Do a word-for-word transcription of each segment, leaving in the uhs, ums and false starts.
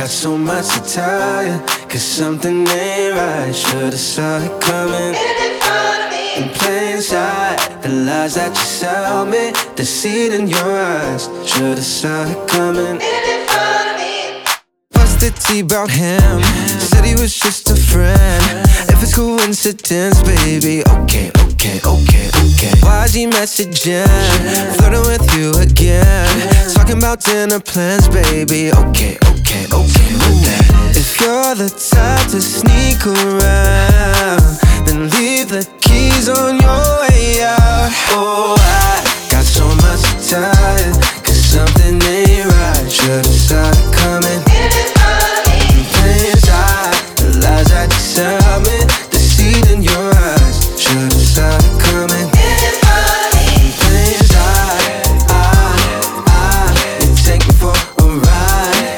got so much to tell you, cause something ain't right. Should've saw it coming in plain sight. The lies that you sell me, the seed in your eyes. Should've saw it coming. Busted tea about him, said he was just a friend. If it's coincidence, baby, okay, okay, okay, okay. Why's he messaging, flirting with you again, talking about dinner plans, baby, okay, okay, okay with that. If you're the type to sneak around, then leave the keys on your way out. Oh, I got so much to tell you, cause something ain't right. Should've saw it coming. The lies that you sell me, the seed in your eyes. Should've saw it coming. In plain sight, I, I, you take me for a ride.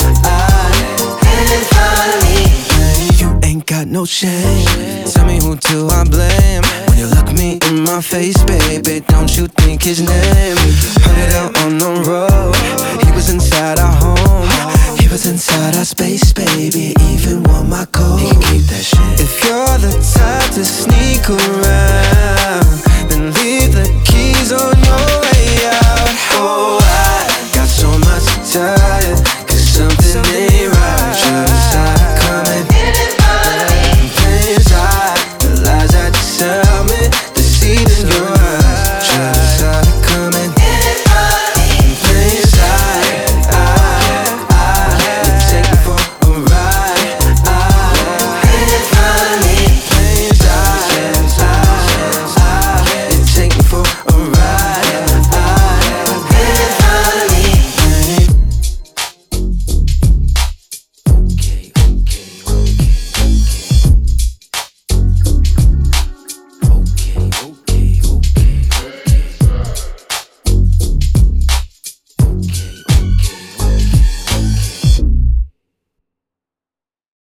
I, you ain't got no shame. Tell me, who do I blame? When you look me in my face, baby, don't you think his name? Heard it out on the road, he was inside our home. He was inside our space, baby, even wore my coat. He can keep that shit. If you're the type to sneak around,